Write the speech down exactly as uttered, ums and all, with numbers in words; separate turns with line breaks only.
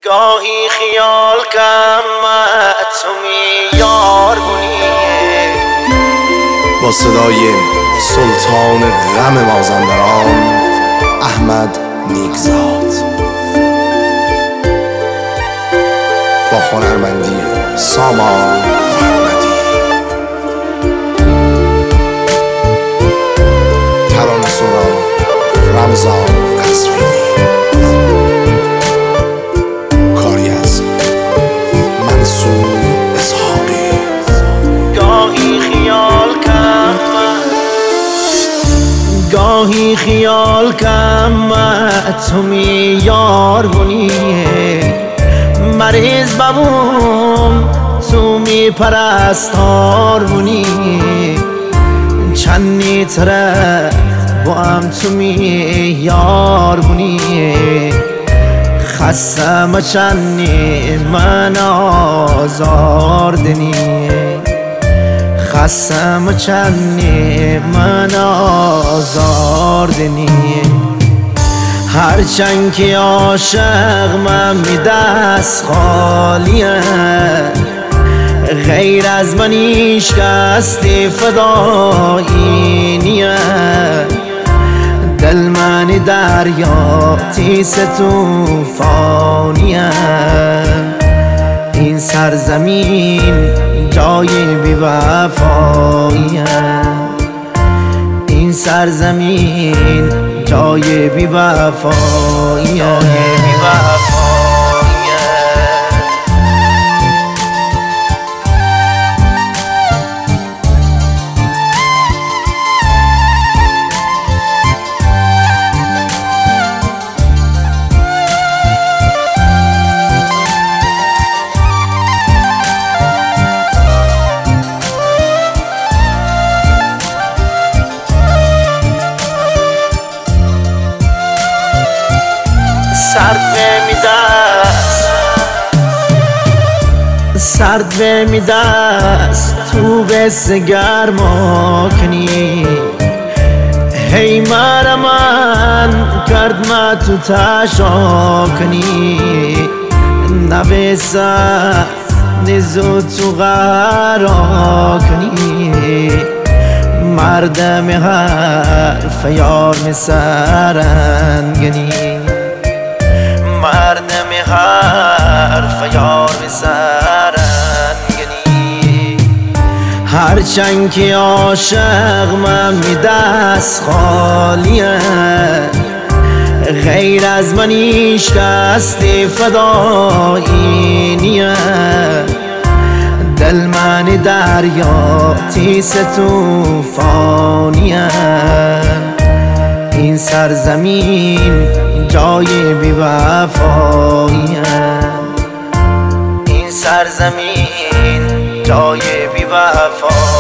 گاهی خیال کم تو می یار بونیه
با صدای سلطان غم مازندران احمد نیکزاد، با هنرمندی سامان محمدی، ترانه سرا رمضان قزوینی، کاری از منصور اسحاقی.
گاهی خیال کم گاهی خیال کم تو می یار بونیه مریض بمون تو می پرستار بونی چندی تره با هم تو می یار بونی خستم چندی من آزار دنی خستم چندی من آزار دنی هرچند که عاشق من می دست خالیه غیر از من هیچ کس فدایی نیه دل من دریا تیز توفانیه این سرزمین جای بی وفاییه این سرزمین جای بی وفاییه سرد بمیدست سرد بمیدست تو بس گرما کنی هی من من کرد ما تو تشا کنی نویسه نزو تو غرا کنی مردم حرف یار مسرنگنی مردم حرف یار سرنگنی هرچند که عاشق من می دست خالیه غیر از من هیچ کس فدایی نیه دل من دریا تیز توفانیه این سرزمین جای بی وفاییه این سرزمین جای بی وفاییه